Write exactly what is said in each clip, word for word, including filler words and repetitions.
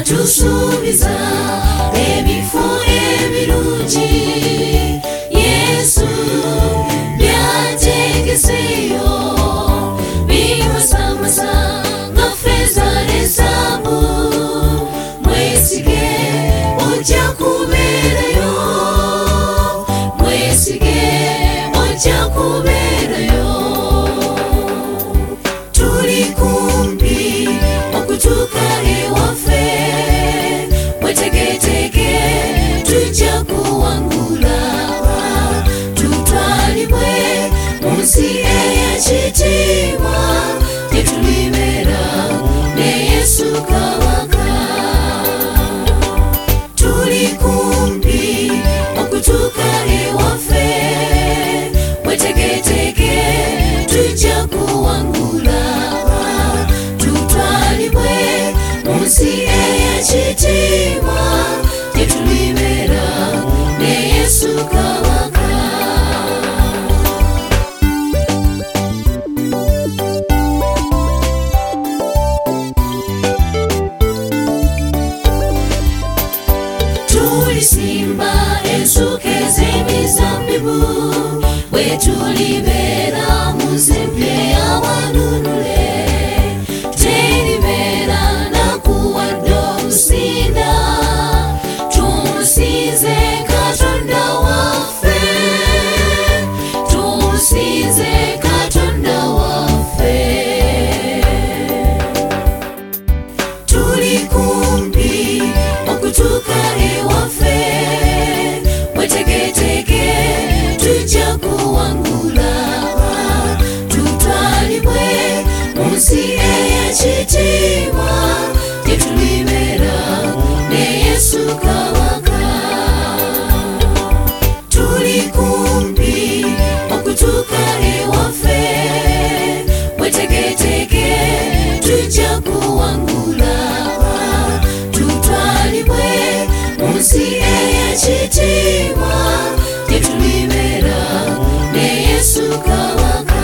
tusubiza ebifo ebirungi Yesu byategeseyo bimasamasa nga feza ne zaabu mwesige ojja kubeerayo mwesige ojja kubeerayo tuli kumpi okutuuka ewaffe wetegetege tujja kuwangula tutwalibwe mu nsi ey'ekitiibwa tetulibeera ne Yesu kabaka tuli kumpi okutuuka ewaffe wetegetege tujja kuwangula tutwalibwe mu nsi ey'ekitiibwa tetulibeera ne Yesu kabaka tulisimba ensuke z'emizabbibu bwe tulibeera mu nsi empya eyawanunule teribeera nakuwadde omusinda tumusinze Katonda waffe tumusinze Katonda waffe tuli kumpi okutuuka ewaffe wetegetege tujja kuwangula tutwalibwe mu nsi ey'ekitiibwa tetulibeera ne Yesu kabaka tuli kumpi okutuuka ewaffe wetegetege tujja kuwangula tutwalibwe mu nsi ey'ekitiibwa tetulibeera ne Yesu kabaka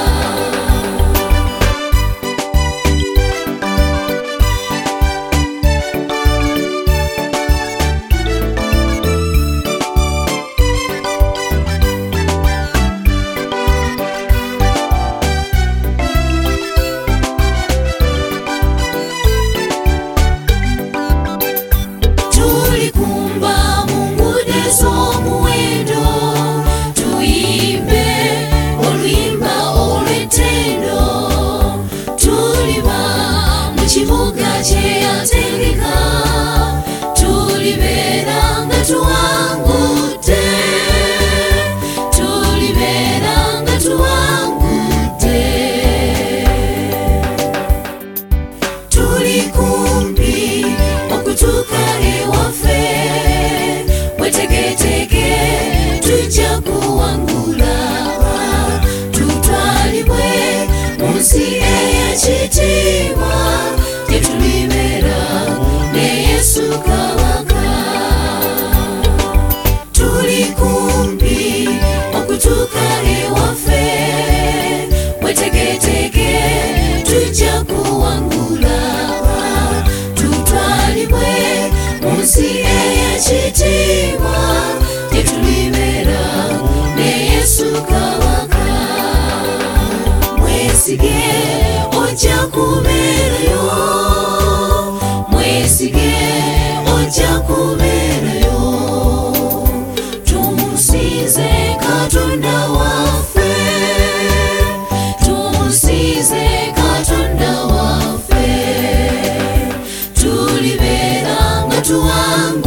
tuli kumba mu nguudo ez'omuwendo tuyimbe oluyimba olw'ettendo tuliba mu kibuga kye yategeka tulibeera nga tuwangudde tulibeera nga tuwangudde tuli kumpi okutuuka ewaffe wetegetege tujja kuwangula tutwalibwe mu nsi ey'ekitiibwa tetulibeera ne Yesu kabaka tuli kumpi okutuuka ewaffe wetegetege tujja kuwangula tutwalibwe mu nsi ey'ekitiibwa tetulibeera ne Yesu kabaka mwesige ojja kubeerayo mwesige ojja kubeerayo tumusinze Katonda waffe tumusinze Katonda waffe tulibeera nga tuwangudde